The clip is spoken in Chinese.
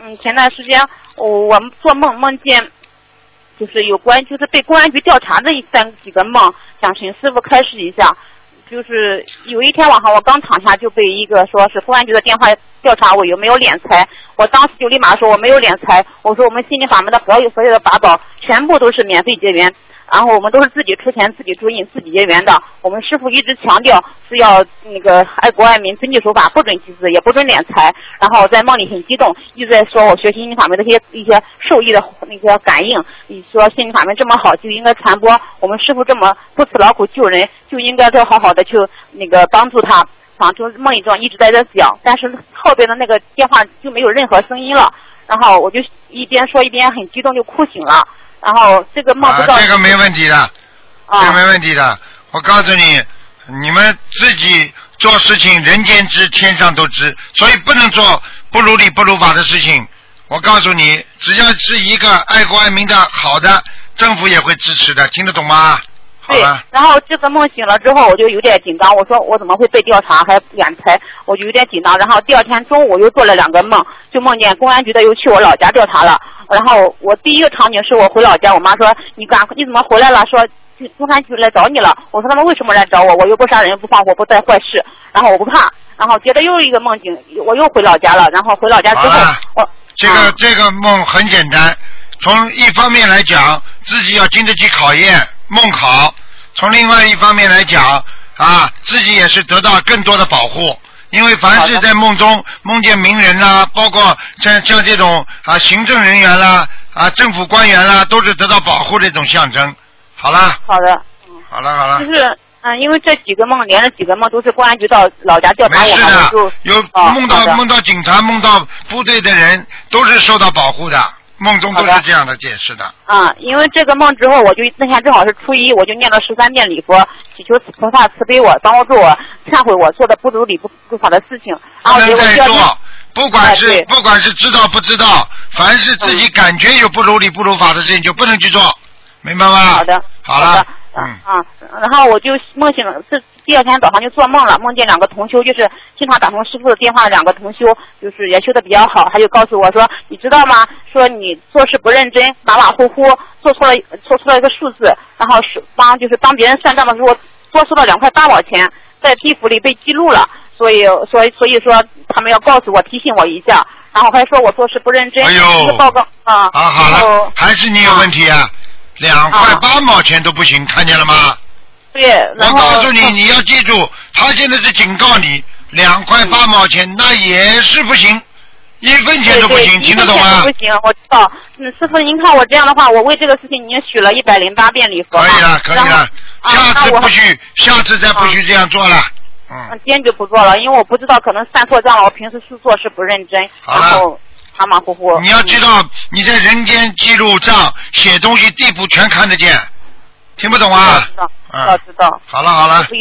前段时间我们做梦见，就是有关就是被公安局调查的几个梦，想请师傅开示一下。就是有一天晚上我刚躺下就被一个说是公安局的电话调查我有没有敛财，我当时就立马说我没有敛财，我说我们心灵法门的所有的法宝全部都是免费结缘，然后我们都是自己出钱自己注印自己结缘的，我们师父一直强调是要那个爱国爱民遵纪守法，不准集资也不准敛财，然后在梦里很激动，一直在说我学习心灵法门的一些受益的那个感应，你说心灵法门这么好就应该传播，我们师父这么不辞劳苦救人就应该好好的去那个帮助他，反正梦里中一直在这讲，但是后边的那个电话就没有任何声音了，然后我就一边说一边很激动就哭醒了，然后这个梦不知道、 这个没问题的，这个没问题的，我告诉你，你们自己做事情人间知天上都知，所以不能做不如理不如法的事情。我告诉你，只要是一个爱国爱民的好的，政府也会支持的，听得懂吗？ 对，然后这个梦醒了之后我就有点紧张，我说我怎么会被调查还敛财，我就有点紧张，然后第二天中午又做了2个梦，就梦见公安局的又去我老家调查了，然后我第一个场景是我回老家，我妈说你怎么回来了，说公安局来找你了，我说他们为什么来找我，我又不杀人不放火不干坏事，然后我不怕，然后接着又一个梦境，我又回老家了，然后回老家之后我这个梦很简单，从一方面来讲自己要经得起考验梦考，从另外一方面来讲自己也是得到更多的保护，因为凡是在梦中梦见名人啦，包括像这种行政人员啦政府官员啦，都是得到保护的一种象征。好了， 好的， 好了， 就是因为这几个梦连着几个梦都是公安局到老家调查我们，就有梦到警察梦到部队的人都是受到保护的，梦中都是这样的解释的。 因为这个梦之后，我就那天正好是初一，我就念了13遍礼佛，祈求菩萨慈悲我，帮助我忏悔我做的不如理不如法的事情。然后结果第二天， 不管是知道不知道，凡是自己感觉有不如理不如法的事情，就不能去做，明白吗？ 好的， 好了。 然后我就梦醒了，第二天早上就做梦了，梦见2个同修，就是经常打通师傅的电话的2个同修，就是也修得比较好，他就告诉我说，你知道吗？说你做事不认真，马马虎虎，做错了一个数字，然后帮别人算账的时候多收了2块8毛钱，在地府里被记录了，所以说他们要告诉我提醒我一下，然后还说我做事不认真，这个报告好了，还是你有问题啊，2块8毛钱都不行，看见了吗？ 对， 我告诉你，你要记住，他现在是警告你，2块8毛钱那也是不行，1分钱都不行，听得懂吗？ 不行，我知道。师傅，您看我这样的话，我为这个事情已经许了108遍礼佛。可以了，下次再不许这样做了。 坚决不做了，因为我不知道可能算错账了，我平时做事不认真，然后马马虎虎。 你要知道，你在人间记录账写东西，地府全看得见，听不懂啊？ 知道。 好了。